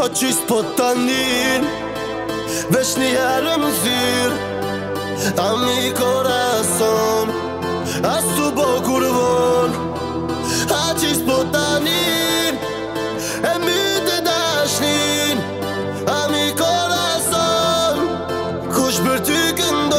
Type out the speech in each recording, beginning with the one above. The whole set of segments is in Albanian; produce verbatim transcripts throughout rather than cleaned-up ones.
Ha qysh po t'anin vesh një herë më thyrë a mi corazon as tu bo kur von ha qysh po t'anin e my të dashnin a mi corazon kush për ty këndon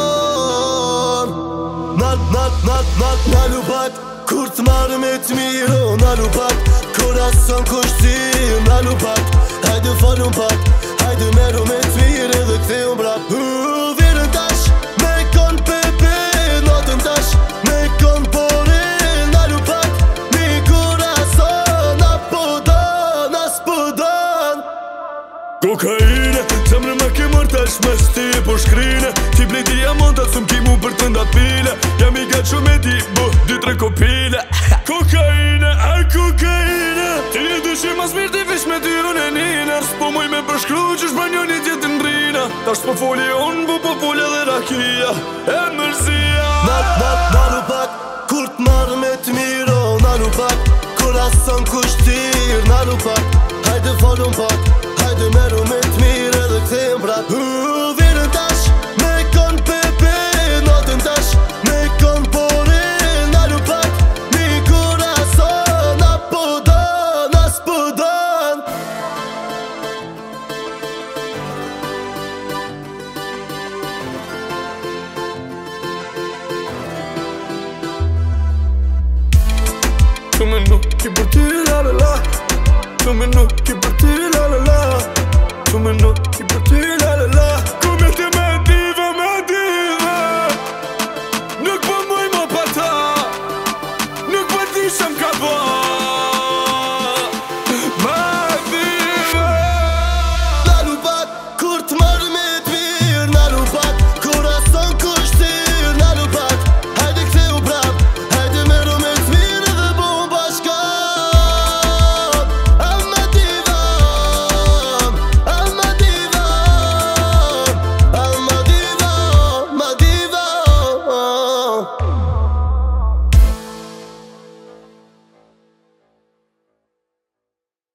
nat nat nat nat na lupat kur t'marrë me t'miro na lupat corazon kush ti na lupat hajde falun pak hajde meru me t'mire dhe ktheu mbrap uh, Virën tash me kon pepe notën tash me kon pore na lupat mi corazon apo don as po don Kokaine, zemrë me ke mërë tash me sti po shkrine Ti blej diamantat sum ki mu për të ndat pile Jam i gatë shumë e ti, bu, dy tre kopile Kokaine, a kokaine Ti e dushim as mirë ti vish me ty unë e nina S'po muj me përshkru që shba një një tjetë në rina Tash s'po foli unë, bu po foli edhe rakia E mërzia Nat, nat, na lupat kur t'marrë me t'miro na lupat corazon kush tir na lupat hajde falun pak hajde meru me t'mire dhe ktheu mbrap uh, Virën tash me kon pepe notën tash me kon pore na lupat mi corazon apo don as po don Tu me nuk ki për ty la la la Tu me nuk ki për ty la la la Tu me nuk ki për ty